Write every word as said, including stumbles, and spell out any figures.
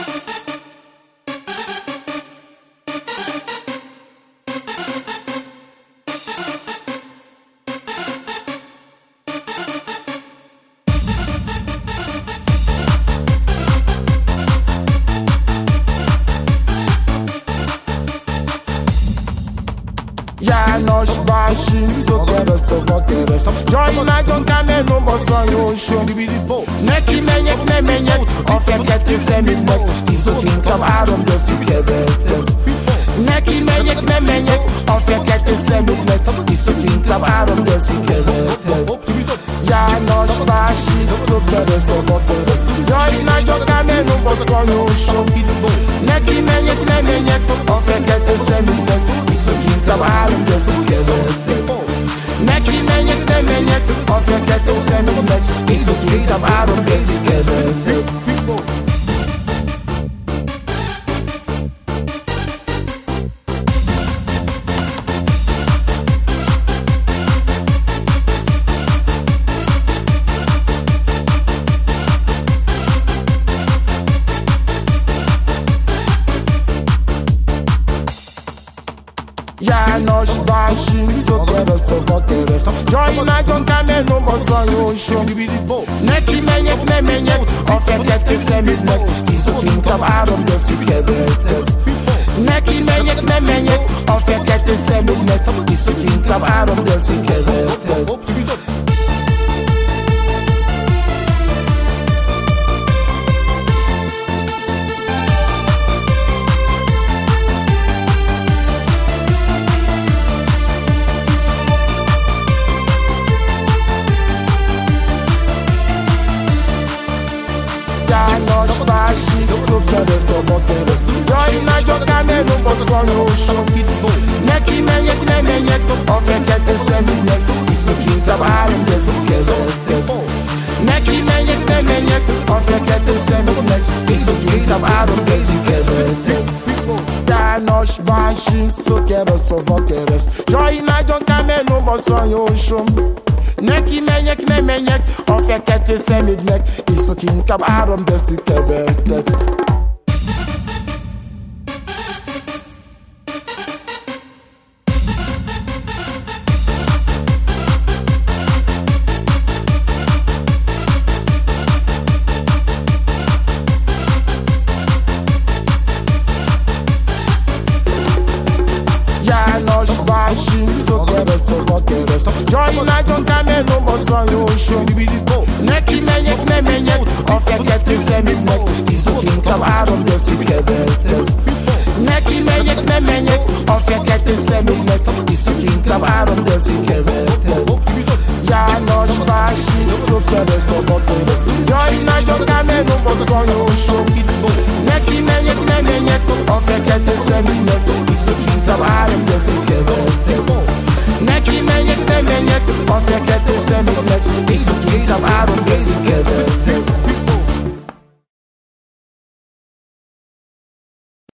János bácsi, szokeres, szovakeres. Jaj, nagyon kánelom a szanyosom. Neki menjek, ne menjek a fekete szemünknek, iszok inkább áram, de szükevetet. Neki menjek, ne menjek a fekete szemünknek, iszok inkább áram, de szükevetet. János bácsi, szokeres, szovakeres. Jaj, nagyon kánelom a szanyosom. Neki menjek, ne menjek a fekete szemünknek, iszok inkább áram, de szükevetet. Neki menjek, ne menjek a fekete szemünknek, iszok inkább áram, de szükevetet. János bácsi, szokeres, szovakeres. Jaj, nagyon kánelom a szanyosom. Neki menjek, ne menjek a fekete szemünknek, iszok inkább áram, de szükevetet. Neki menjek, ne menjek a fekete szemünknek, iszok inkább áram, de szükevetet. János bácsi, szokeres, szovakeres. Jaj, nagyon kánelom a szanyosom. Neki menjek, ne menjek a fekete szemünknek, iszok inkább áram, de szükevetet. Neki menjek, ne menjek a fekete szemünknek, iszok inkább áram, de szükevetet. János bácsi, szokeres, szovakeres. Jaj, nagyon kánelom a szanyosom. Neki menjek, ne menjek a fekete szemünknek, iszok inkább áram, de szükevetet. János bácsi, szokeres, szovakeres. Jaj, nagyon kánelom a szanyosom. Neki menjek, ne menjek a fekete szemünknek, iszok inkább áram, de szükevetet.